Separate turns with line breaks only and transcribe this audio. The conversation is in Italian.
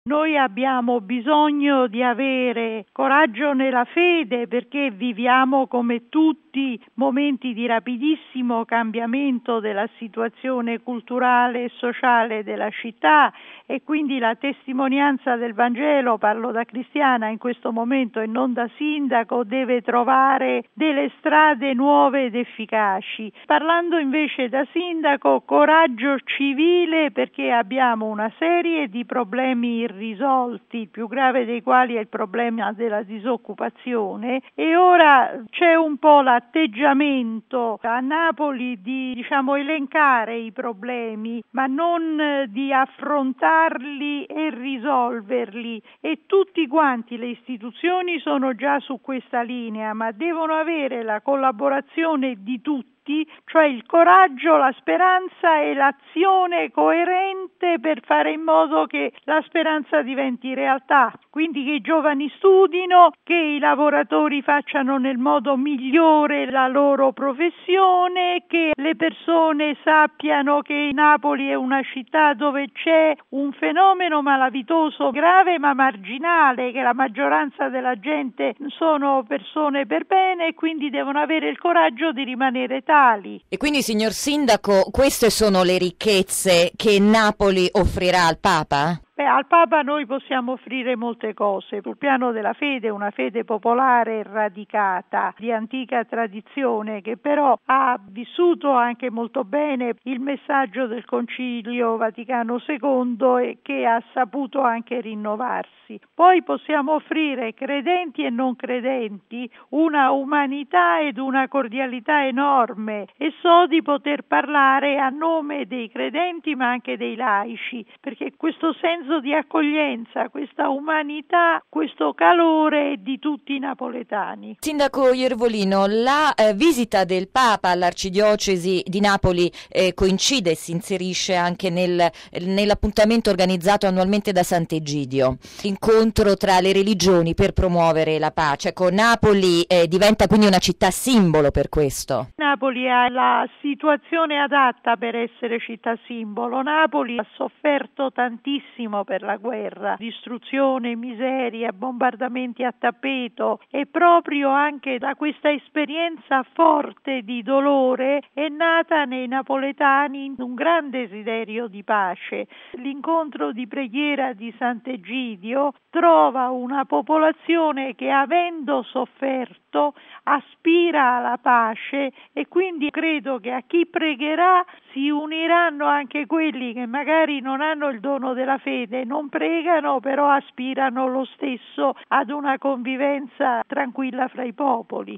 Noi abbiamo bisogno di avere coraggio nella fede perché viviamo come tutti momenti di rapidissimo cambiamento della situazione culturale e sociale della città e quindi la testimonianza del Vangelo, parlo da cristiana in questo momento e non da sindaco, deve trovare delle strade nuove ed efficaci. Parlando invece da sindaco, coraggio civile perché abbiamo una serie di problemi irrisolti, il più grave dei quali è il problema della disoccupazione e ora c'è un po' l'atteggiamento a Napoli di elencare i problemi ma non di affrontarli e risolverli e tutti quanti le istituzioni sono già su questa linea ma devono avere la collaborazione di tutti, cioè il coraggio, la speranza e l'azione coerente per fare in modo che la speranza diventi realtà. Quindi che i giovani studino, che i lavoratori facciano nel modo migliore la loro professione, che le persone sappiano che Napoli è una città dove c'è un fenomeno malavitoso grave ma marginale, che la maggioranza della gente sono persone per bene e quindi devono avere il coraggio di rimanere tali.
E quindi, signor Sindaco, queste sono le ricchezze che Napoli offrirà al Papa?
Al Papa noi possiamo offrire molte cose. Sul piano della fede, una fede popolare e radicata, di antica tradizione, che però ha vissuto anche molto bene il messaggio del Concilio Vaticano II e che ha saputo anche rinnovarsi. Poi possiamo offrire, credenti e non credenti, una umanità ed una cordialità enorme e so di poter parlare a nome dei credenti ma anche dei laici, perché questo senso di accoglienza, questa umanità, questo calore è di tutti i napoletani.
Sindaco Iervolino, la visita del Papa all'Arcidiocesi di Napoli coincide e si inserisce anche nell'appuntamento organizzato annualmente da Sant'Egidio, incontro tra le religioni per promuovere la pace. Ecco, Napoli diventa quindi una città simbolo per questo.
Napoli ha la situazione adatta per essere città simbolo. Napoli ha sofferto tantissimo per la guerra, distruzione, miseria, bombardamenti a tappeto e proprio anche da questa esperienza forte di dolore è nata nei napoletani un grande desiderio di pace. L'incontro di preghiera di Sant'Egidio trova una popolazione che avendo sofferto aspira alla pace e quindi credo che a chi pregherà si uniranno anche quelli che magari non hanno il dono della fede, non pregano però aspirano lo stesso ad una convivenza tranquilla fra i popoli.